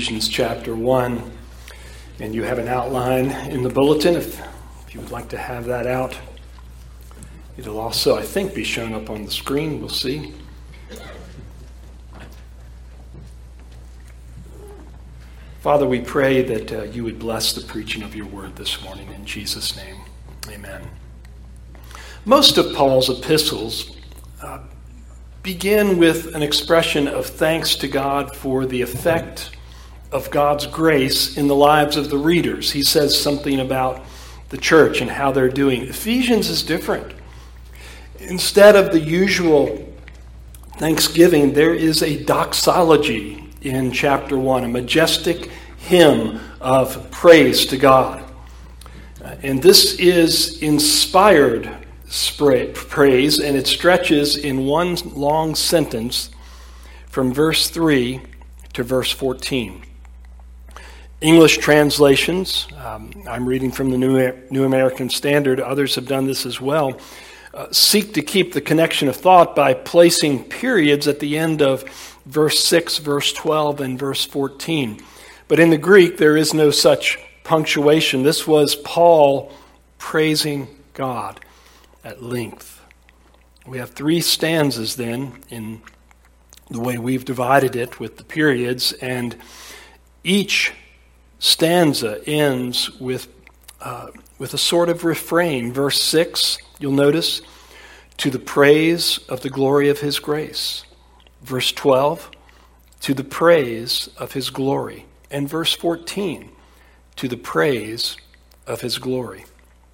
Ephesians chapter 1, and you have an outline in the bulletin if you would like to have that out. It'll also, I think, be shown up on the screen. We'll see. Father, we pray that you would bless the preaching of your word this morning in Jesus' name. Amen. Most of Paul's epistles begin with an expression of thanks to God for the effect of God's grace in the lives of the readers. He says something about the church and how they're doing. Ephesians is different. Instead of the usual thanksgiving, there is a doxology in chapter 1, a majestic hymn of praise to God. And this is inspired praise, and it stretches in one long sentence from verse 3 to verse 14. English translations, I'm reading from the New American Standard, others have done this as well, seek to keep the connection of thought by placing periods at the end of verse 6, verse 12, and verse 14. But in the Greek, there is no such punctuation. This was Paul praising God at length. We have three stanzas then in the way we've divided it with the periods, and each stanza ends with a sort of refrain. Verse 6, you'll notice, to the praise of the glory of his grace. Verse 12, to the praise of his glory. And verse 14, to the praise of his glory.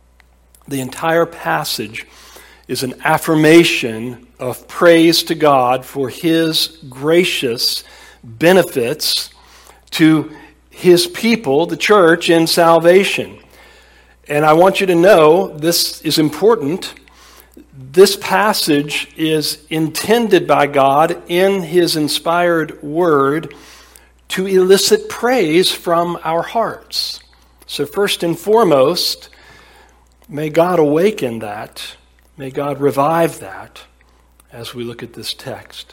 The entire passage is an affirmation of praise to God for his gracious benefits to his people, the church, in salvation. And I want you to know, this is important. This passage is intended by God in his inspired word to elicit praise from our hearts. So first and foremost, may God awaken that. May God revive that as we look at this text.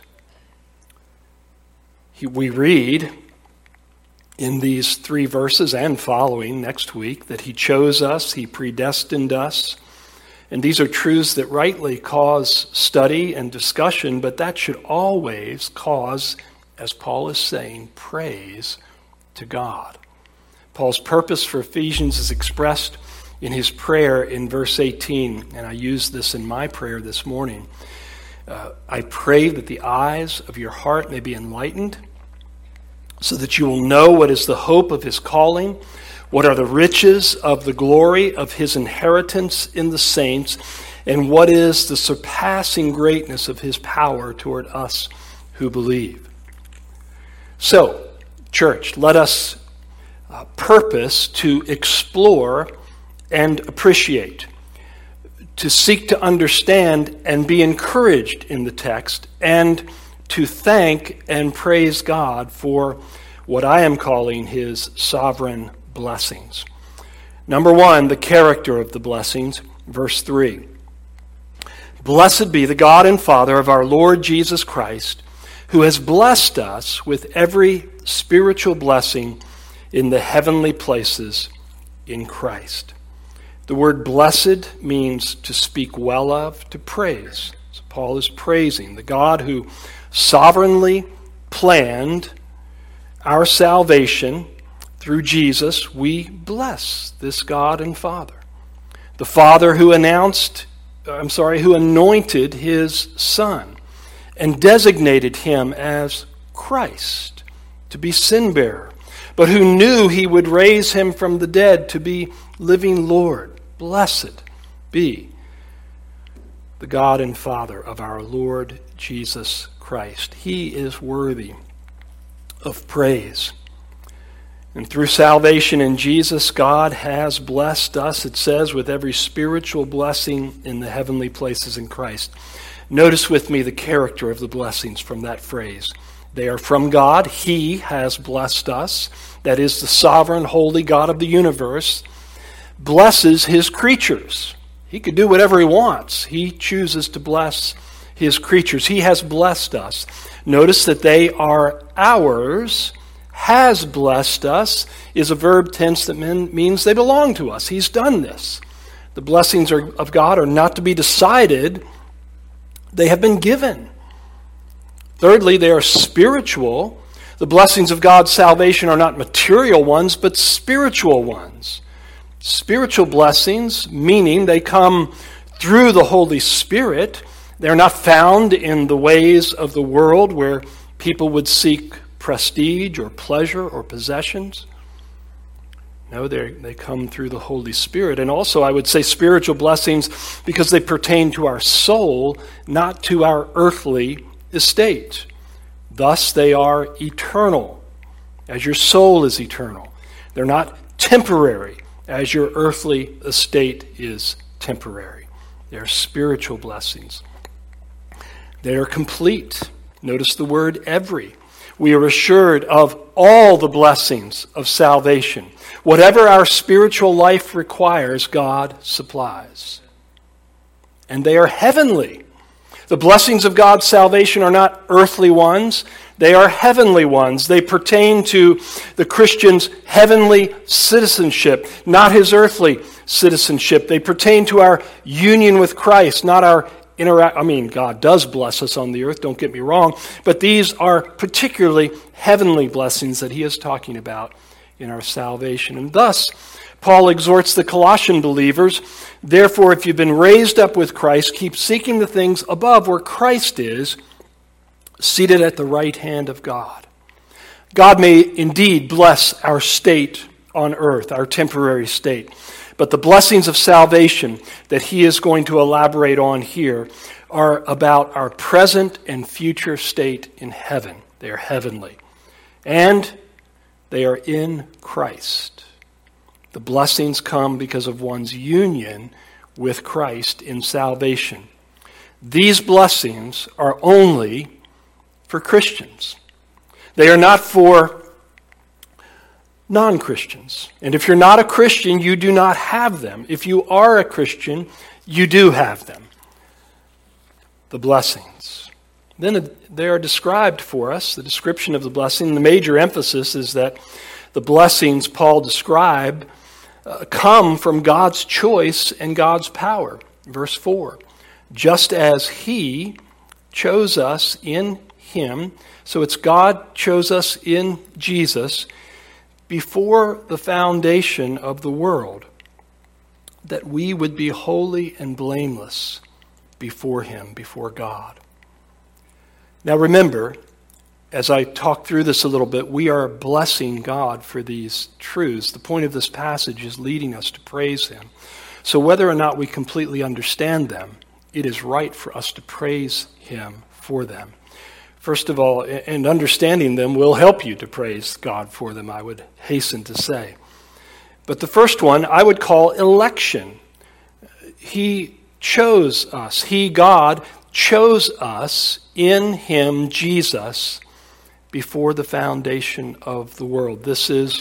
We read in these three verses and following next week that he chose us, he predestined us. And these are truths that rightly cause study and discussion, but that should always cause, as Paul is saying, praise to God. Paul's purpose for Ephesians is expressed in his prayer in verse 18, and I used this in my prayer this morning. I pray that the eyes of your heart may be enlightened, so that you will know what is the hope of his calling, what are the riches of the glory of his inheritance in the saints, and what is the surpassing greatness of his power toward us who believe. So, church, let us purpose to explore and appreciate, to seek to understand and be encouraged in the text, and to thank and praise God for what I am calling his sovereign blessings. Number one, the character of the blessings, verse 3. Blessed be the God and Father of our Lord Jesus Christ, who has blessed us with every spiritual blessing in the heavenly places in Christ. The word blessed means to speak well of, to praise. So Paul is praising the God who sovereignly planned our salvation through Jesus. We bless this God and Father. The Father who anointed his Son and designated him as Christ, to be sin-bearer, but who knew he would raise him from the dead to be living Lord. Blessed be the God and Father of our Lord Jesus Christ. He is worthy of praise. And through salvation in Jesus, God has blessed us, it says, with every spiritual blessing in the heavenly places in Christ. Notice with me the character of the blessings from that phrase. They are from God. He has blessed us. That is, the sovereign, holy God of the universe blesses his creatures. He could do whatever he wants. He chooses to bless his creatures. He has blessed us. Notice that they are ours. has blessed us is a verb tense that means they belong to us. He's done this. The blessings of God are not to be decided. They have been given. Thirdly, they are spiritual. The blessings of God's salvation are not material ones, but spiritual ones. Spiritual blessings, meaning they come through the Holy Spirit. They're not found in the ways of the world where people would seek prestige or pleasure or possessions. No, they come through the Holy Spirit. And also, I would say spiritual blessings because they pertain to our soul, not to our earthly estate. Thus, they are eternal, as your soul is eternal. They're not temporary, as your earthly estate is temporary. They're spiritual blessings. They are complete. Notice the word every. We are assured of all the blessings of salvation. Whatever our spiritual life requires, God supplies. And they are heavenly. The blessings of God's salvation are not earthly ones. They are heavenly ones. They pertain to the Christian's heavenly citizenship, not his earthly citizenship. They pertain to our union with Christ, not our God does bless us on the earth, don't get me wrong, but these are particularly heavenly blessings that he is talking about in our salvation. And thus, Paul exhorts the Colossian believers, therefore, if you've been raised up with Christ, keep seeking the things above where Christ is, seated at the right hand of God. God may indeed bless our state on earth, our temporary state. But the blessings of salvation that he is going to elaborate on here are about our present and future state in heaven. They are heavenly. And they are in Christ. The blessings come because of one's union with Christ in salvation. These blessings are only for Christians. They are not for non-Christians. And if you're not a Christian, you do not have them. If you are a Christian, you do have them. The blessings. Then they are described for us, the description of the blessing. The major emphasis is that the blessings Paul described come from God's choice and God's power. Verse 4, just as he chose us in him, so it's God chose us in Jesus before the foundation of the world, that we would be holy and blameless before him, before God. Now remember, as I talk through this a little bit, we are blessing God for these truths. The point of this passage is leading us to praise him. So whether or not we completely understand them, it is right for us to praise him for them. First of all, and understanding them will help you to praise God for them, I would hasten to say. But the first one I would call election. He chose us. He, God, chose us in him, Jesus, before the foundation of the world. This is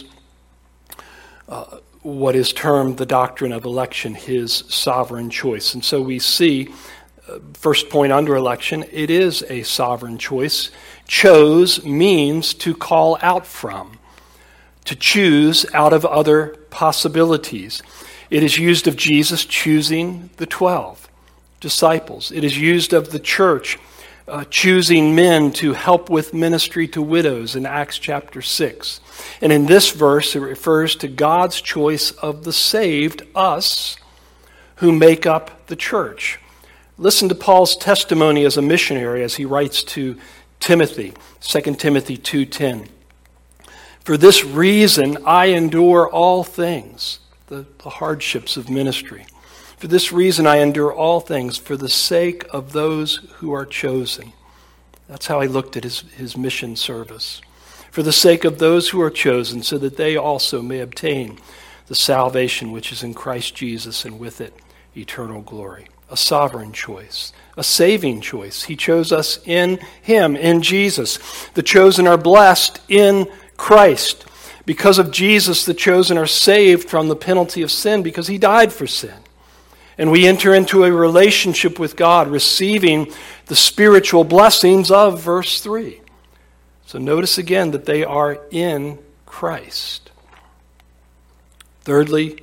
what is termed the doctrine of election, his sovereign choice. And so we see, first point under election, it is a sovereign choice. Chose means to call out from, to choose out of other possibilities. It is used of Jesus choosing the 12 disciples. It is used of the church choosing men to help with ministry to widows in Acts chapter 6. And in this verse, it refers to God's choice of the saved, us, who make up the church. Listen to Paul's testimony as a missionary as he writes to Timothy, 2 Timothy 2:10. For this reason I endure all things, the hardships of ministry. For this reason I endure all things for the sake of those who are chosen. That's how he looked at his mission service. For the sake of those who are chosen, so that they also may obtain the salvation which is in Christ Jesus, and with it eternal glory. A sovereign choice, a saving choice. He chose us in him, in Jesus. The chosen are blessed in Christ. Because of Jesus, the chosen are saved from the penalty of sin because he died for sin. And we enter into a relationship with God, receiving the spiritual blessings of verse 3. So notice again that they are in Christ. Thirdly,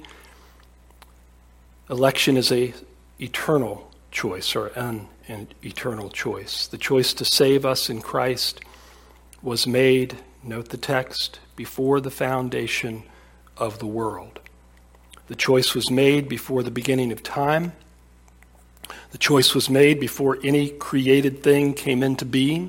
election is an eternal choice or an eternal choice. The choice to save us in Christ was made, note the text, before the foundation of the world. The choice was made before the beginning of time. The choice was made before any created thing came into being.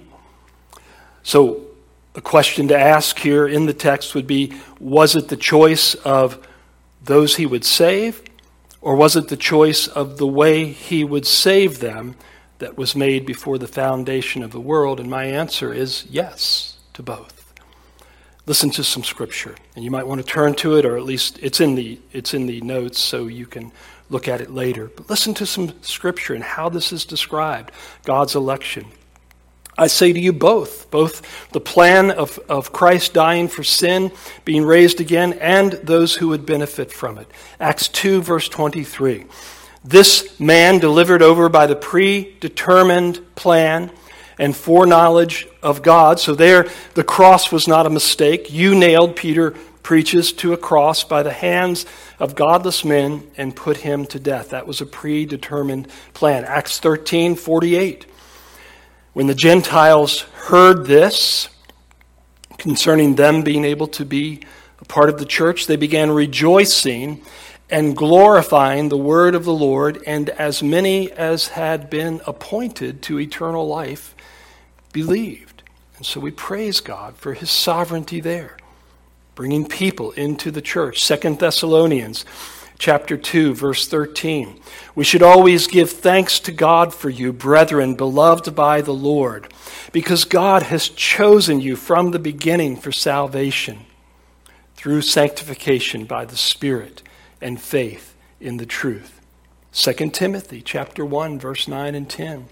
So a question to ask here in the text would be, was it the choice of those he would save, or was it the choice of the way he would save them that was made before the foundation of the world? And my answer is yes to both. Listen to some scripture, and you might want to turn to it, or at least it's in the notes so you can look at it later. But listen to some scripture and how this is described, God's election. I say to you both the plan of Christ dying for sin, being raised again, and those who would benefit from it. Acts 2, verse 23. This man delivered over by the predetermined plan and foreknowledge of God. So there, the cross was not a mistake. You nailed, Peter preaches, to a cross by the hands of godless men and put him to death. That was a predetermined plan. Acts 13, 48. When the Gentiles heard this, concerning them being able to be a part of the church, they began rejoicing and glorifying the word of the Lord, and as many as had been appointed to eternal life believed. And so we praise God for his sovereignty there, bringing people into the church. 2 Thessalonians chapter 2, verse 13. We should always give thanks to God for you, brethren, beloved by the Lord, because God has chosen you from the beginning for salvation through sanctification by the Spirit and faith in the truth. 2 Timothy chapter 1, verse 9 and 10.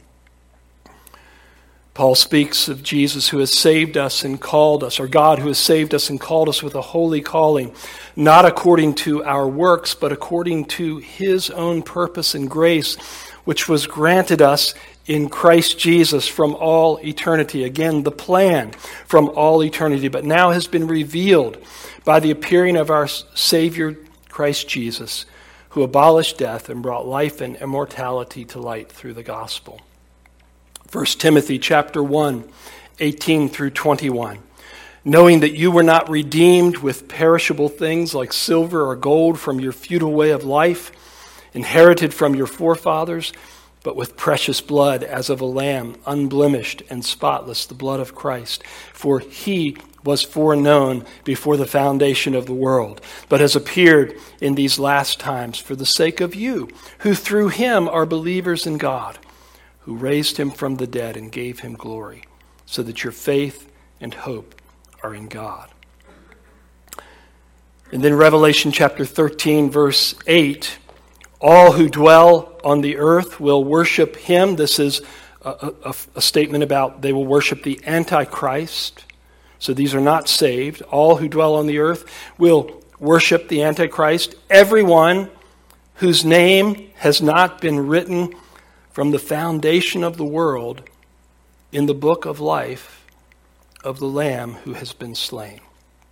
Paul speaks of Jesus who has saved us and called us, or God who has saved us and called us with a holy calling, not according to our works, but according to his own purpose and grace, which was granted us in Christ Jesus from all eternity. Again, the plan from all eternity, but now has been revealed by the appearing of our Savior, Christ Jesus, who abolished death and brought life and immortality to light through the gospel. 1 Timothy chapter 1, 18 through 21. Knowing that you were not redeemed with perishable things like silver or gold from your futile way of life, inherited from your forefathers, but with precious blood as of a lamb, unblemished and spotless, the blood of Christ. For he was foreknown before the foundation of the world, but has appeared in these last times for the sake of you, who through him are believers in God, who raised him from the dead and gave him glory, so that your faith and hope are in God. And then Revelation chapter 13, verse 8, all who dwell on the earth will worship him. This is a statement about they will worship the Antichrist. So these are not saved. All who dwell on the earth will worship the Antichrist. Everyone whose name has not been written from the foundation of the world in the book of life of the Lamb who has been slain.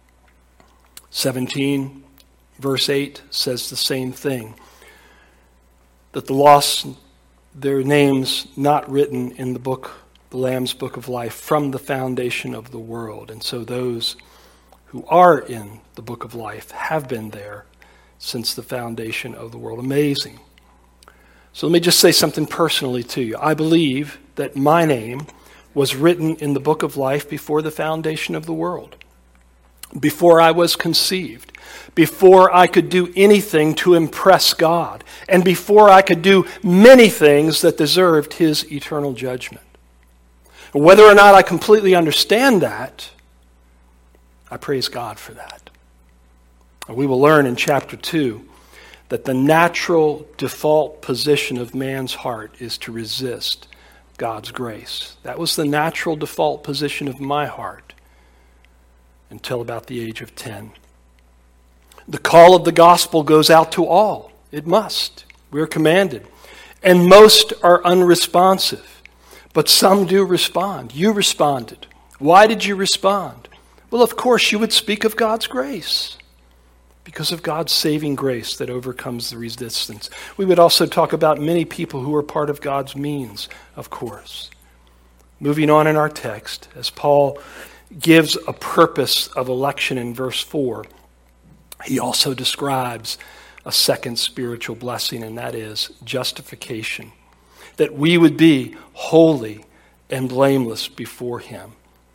17, verse 8 says the same thing, that the lost, their names not written in the book, the Lamb's book of life from the foundation of the world. And so those who are in the book of life have been there since the foundation of the world. Amazing. So let me just say something personally to you. I believe that my name was written in the book of life before the foundation of the world, before I was conceived, before I could do anything to impress God, and before I could do many things that deserved his eternal judgment. Whether or not I completely understand that, I praise God for that. We will learn in chapter 2 that the natural default position of man's heart is to resist God's grace. That was the natural default position of my heart until about the age of 10. The call of the gospel goes out to all. It must. We're commanded. And most are unresponsive. But some do respond. You responded. Why did you respond? Well, of course, you would speak of God's grace, because of God's saving grace that overcomes the resistance. We would also talk about many people who are part of God's means, of course. Moving on in our text, as Paul gives a purpose of election in verse 4, he also describes a second spiritual blessing, and that is justification. That we would be holy and blameless before him.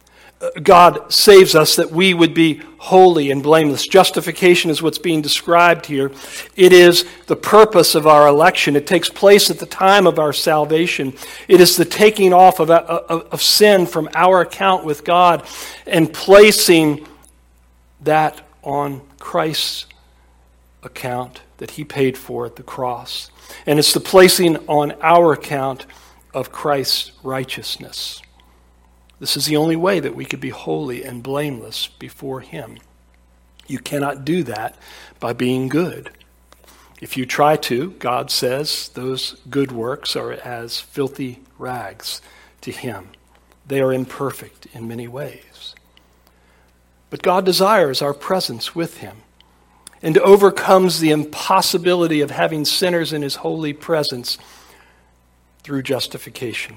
God saves us that we would be holy and blameless. Justification is what's being described here. It is the purpose of our election. It takes place at the time of our salvation. It is the taking off of sin from our account with God and placing that on Christ's account that he paid for at the cross. And it's the placing on our account of Christ's righteousness. This is the only way that we could be holy and blameless before him. You cannot do that by being good. If you try to, God says those good works are as filthy rags to him. They are imperfect in many ways. But God desires our presence with him and overcomes the impossibility of having sinners in his holy presence through justification.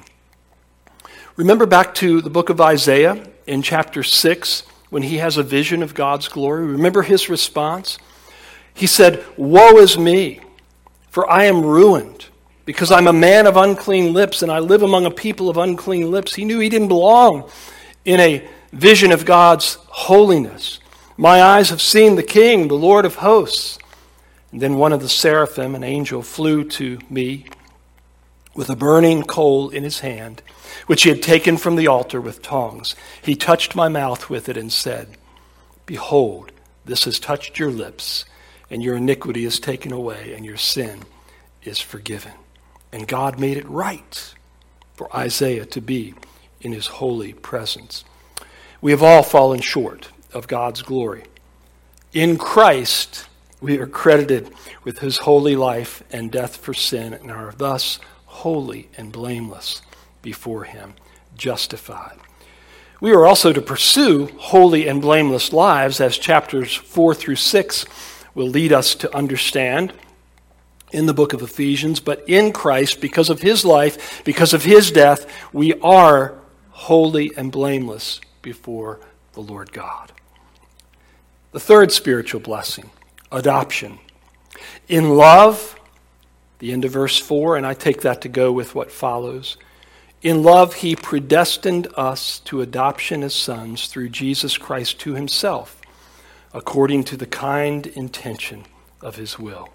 Remember back to the book of Isaiah in chapter 6 when he has a vision of God's glory. Remember his response? He said, "Woe is me, for I am ruined, because I'm a man of unclean lips and I live among a people of unclean lips." He knew he didn't belong in a vision of God's holiness. "My eyes have seen the King, the Lord of hosts." And then one of the seraphim, an angel, flew to me with a burning coal in his hand, which he had taken from the altar with tongs. He touched my mouth with it and said, "Behold, this has touched your lips, and your iniquity is taken away, and your sin is forgiven." And God made it right for Isaiah to be in his holy presence. We have all fallen short of God's glory. In Christ, we are credited with his holy life and death for sin, and are thus holy and blameless before him, justified. We are also to pursue holy and blameless lives, as chapters 4 through 6 will lead us to understand in the book of Ephesians. But in Christ, because of his life, because of his death, we are holy and blameless before the Lord God. The third spiritual blessing, adoption. In love, the end of verse 4, and I take that to go with what follows. In love, he predestined us to adoption as sons through Jesus Christ to himself, according to the kind intention of his will.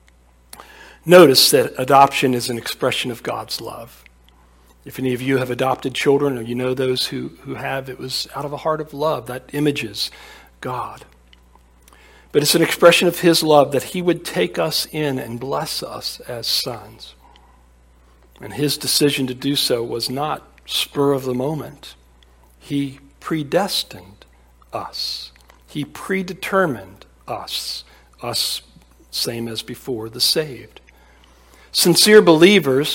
Notice that adoption is an expression of God's love. If any of you have adopted children, or you know those who have, it was out of a heart of love. That images God. But it's an expression of his love that he would take us in and bless us as sons. And his decision to do so was not spur of the moment. He predestined us. He predetermined us. Us, same as before, the saved. Sincere believers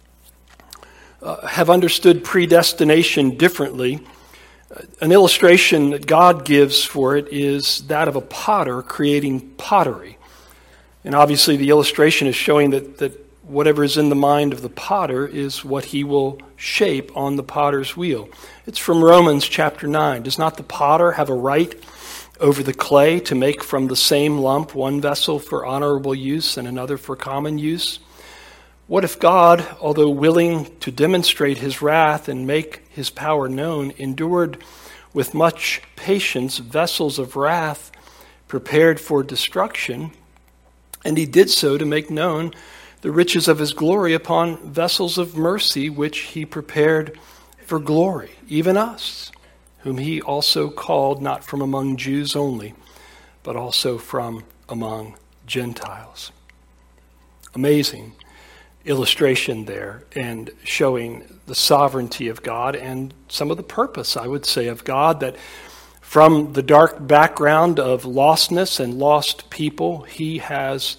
have understood predestination differently. An illustration that God gives for it is that of a potter creating pottery. And obviously the illustration is showing that whatever is in the mind of the potter is what he will shape on the potter's wheel. It's from Romans chapter 9. Does not the potter have a right over the clay to make from the same lump one vessel for honorable use and another for common use? What if God, although willing to demonstrate his wrath and make his power known, endured with much patience vessels of wrath prepared for destruction, and he did so to make known the riches of his glory upon vessels of mercy, which he prepared for glory, even us, whom he also called not from among Jews only, but also from among Gentiles." Amazing illustration there, and showing the sovereignty of God and some of the purpose, I would say, of God, that from the dark background of lostness and lost people, he has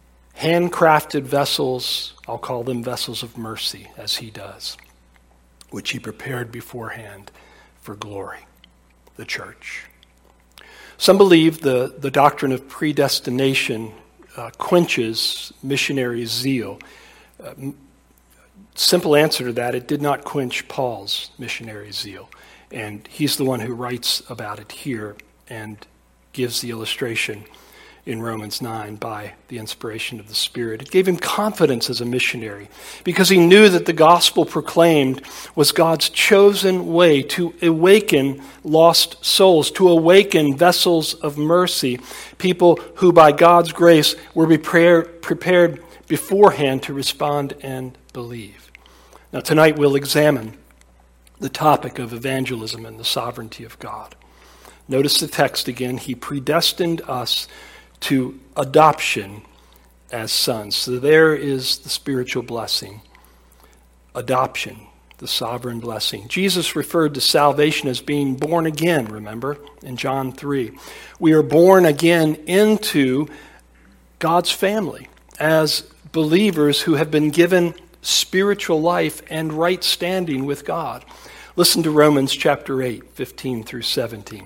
handcrafted vessels, I'll call them vessels of mercy, as he does. which he prepared beforehand for glory, the church. Some believe the doctrine of predestination quenches missionary zeal. Simple answer to that, it did not quench Paul's missionary zeal. And he's the one who writes about it here and gives the illustration in Romans 9 by the inspiration of the Spirit. It gave him confidence as a missionary because he knew that the gospel proclaimed was God's chosen way to awaken lost souls, to awaken vessels of mercy, people who by God's grace were prepared beforehand to respond and believe. Now tonight we'll examine the topic of evangelism and the sovereignty of God. Notice the text again. He predestined us to adoption as sons. So there is the spiritual blessing. Adoption, the sovereign blessing. Jesus referred to salvation as being born again, remember, in John 3. We are born again into God's family as believers who have been given spiritual life and right standing with God. Listen to Romans chapter 8, 15 through 17.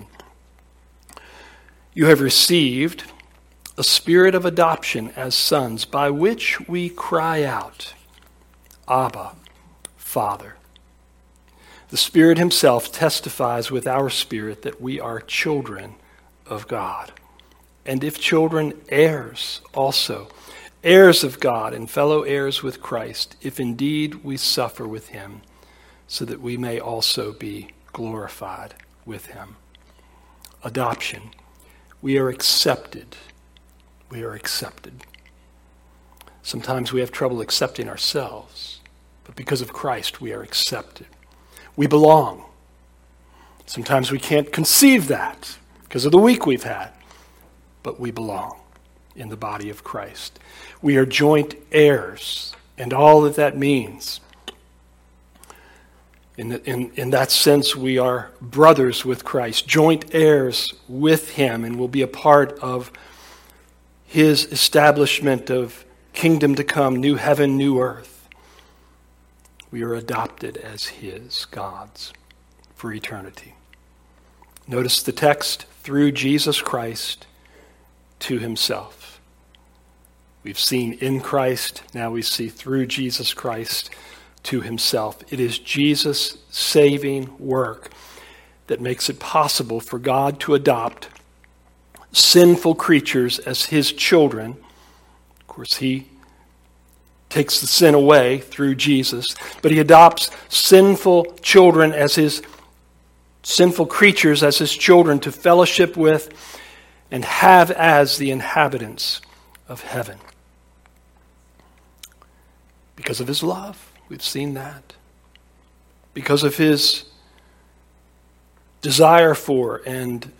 You have received a spirit of adoption as sons, by which we cry out, Abba, Father. The Spirit himself testifies with our spirit that we are children of God. And if children, heirs also, heirs of God and fellow heirs with Christ, if indeed we suffer with him, so that we may also be glorified with him. Adoption. We are accepted. We are accepted. Sometimes we have trouble accepting ourselves, but because of Christ, we are accepted. We belong. Sometimes we can't conceive that because of the week we've had, but we belong in the body of Christ. We are joint heirs, and all that means. In that sense, we are brothers with Christ, joint heirs with him, and will be a part of his establishment of kingdom to come, new heaven, new earth. We are adopted as his, God's, for eternity. Notice the text, through Jesus Christ to himself. We've seen in Christ, now we see through Jesus Christ to himself. It is Jesus' saving work that makes it possible for God to adopt sinful creatures as his children. Of course, he takes the sin away through Jesus, but he adopts sinful children as his sinful creatures as his children to fellowship with and have as the inhabitants of heaven. Because of his love, we've seen that. Because of his desire for and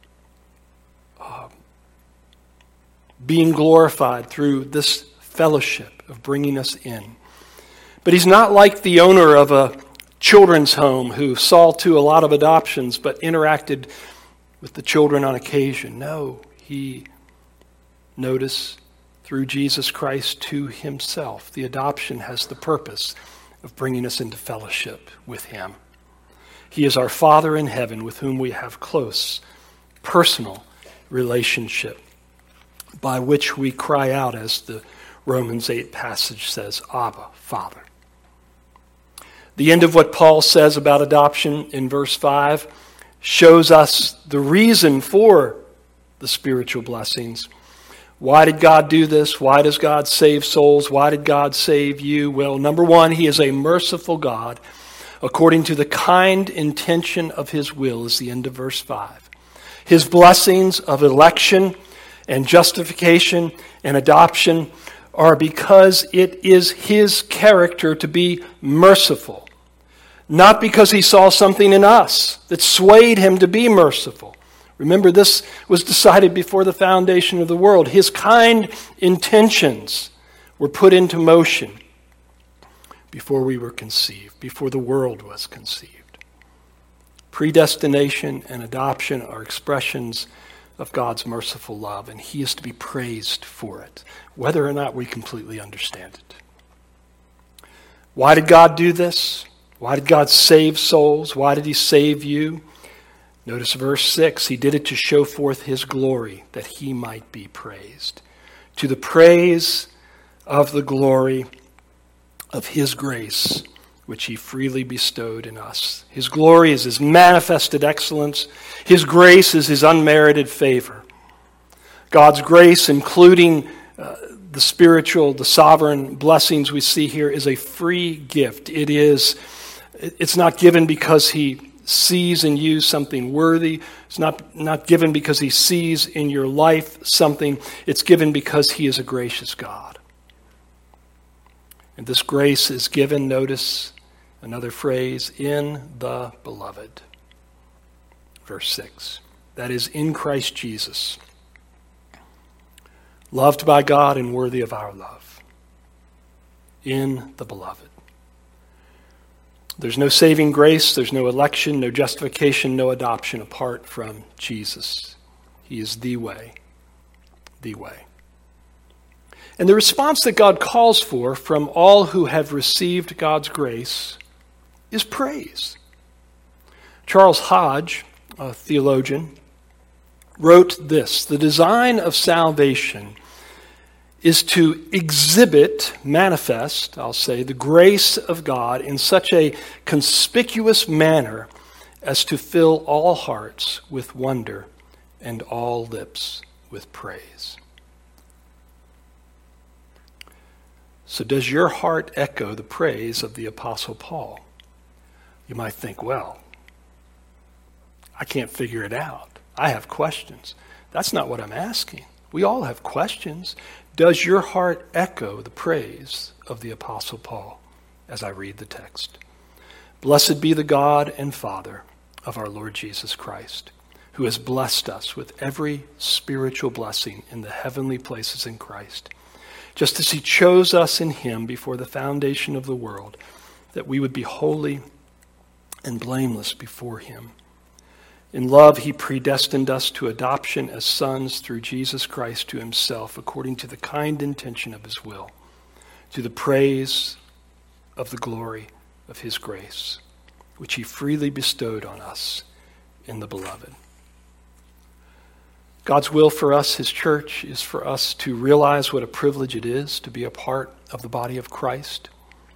being glorified through this fellowship of bringing us in. But he's not like the owner of a children's home who saw to a lot of adoptions but interacted with the children on occasion. No, he, notice, through Jesus Christ to himself. The adoption has the purpose of bringing us into fellowship with him. He is our Father in heaven with whom we have close, personal relationship, by which we cry out, as the Romans 8 passage says, Abba, Father. The end of what Paul says about adoption in verse 5 shows us the reason for the spiritual blessings. Why did God do this? Why does God save souls? Why did God save you? Well, number one, he is a merciful God according to the kind intention of his will, is the end of verse 5. His blessings of election and justification and adoption are because it is his character to be merciful. Not because he saw something in us that swayed him to be merciful. Remember, this was decided before the foundation of the world. His kind intentions were put into motion before we were conceived, before the world was conceived. Predestination and adoption are expressions of God's merciful love, and he is to be praised for it, whether or not we completely understand it. Why did God do this? Why did God save souls? Why did he save you? Notice verse 6. He did it to show forth his glory, that he might be praised. To the praise of the glory of his grace, which he freely bestowed in us. His glory is his manifested excellence. His grace is his unmerited favor. God's grace, including the spiritual, the sovereign blessings we see here, is a free gift. It's not given because he sees in you something worthy. It's not given because he sees in your life something. It's given because he is a gracious God. And this grace is given, notice another phrase, in the beloved. Verse 6. That is, in Christ Jesus. Loved by God and worthy of our love. In the beloved. There's no saving grace, there's no election, no justification, no adoption apart from Jesus. He is the way. The way. And the response that God calls for from all who have received God's grace is praise. Charles Hodge, a theologian, wrote this: the design of salvation is to exhibit, manifest, I'll say, the grace of God in such a conspicuous manner as to fill all hearts with wonder and all lips with praise. So does your heart echo the praise of the Apostle Paul? You might think, well, I can't figure it out. I have questions. That's not what I'm asking. We all have questions. Does your heart echo the praise of the Apostle Paul as I read the text? Blessed be the God and Father of our Lord Jesus Christ, who has blessed us with every spiritual blessing in the heavenly places in Christ, just as he chose us in him before the foundation of the world, that we would be holy and blameless before him. In love, he predestined us to adoption as sons through Jesus Christ to himself, according to the kind intention of his will, to the praise of the glory of his grace, which he freely bestowed on us in the beloved. God's will for us, his church, is for us to realize what a privilege it is to be a part of the body of Christ,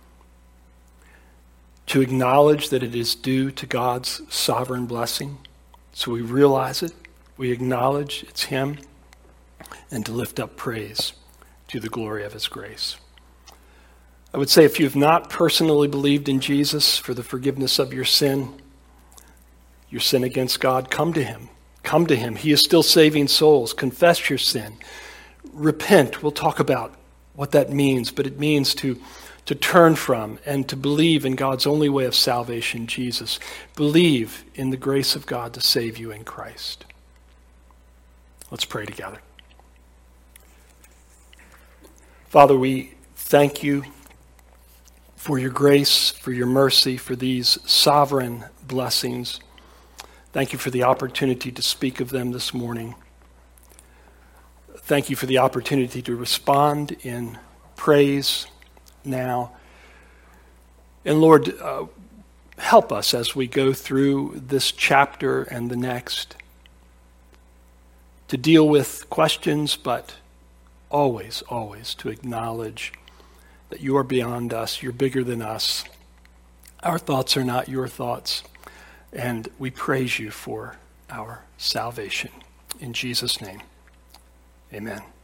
to acknowledge that it is due to God's sovereign blessing. So we realize it, we acknowledge it's him, and to lift up praise to the glory of his grace. I would say if you have not personally believed in Jesus for the forgiveness of your sin against God, come to him. Come to him. He is still saving souls. Confess your sin. Repent. We'll talk about what that means, but it means to turn from and to believe in God's only way of salvation, Jesus. Believe in the grace of God to save you in Christ. Let's pray together. Father, we thank you for your grace, for your mercy, for these sovereign blessings. Thank you for the opportunity to speak of them this morning. Thank you for the opportunity to respond in praise now. And Lord, help us as we go through this chapter and the next to deal with questions, but always, always to acknowledge that you are beyond us. You're bigger than us. Our thoughts are not your thoughts. And we praise you for our salvation. In Jesus' name, amen.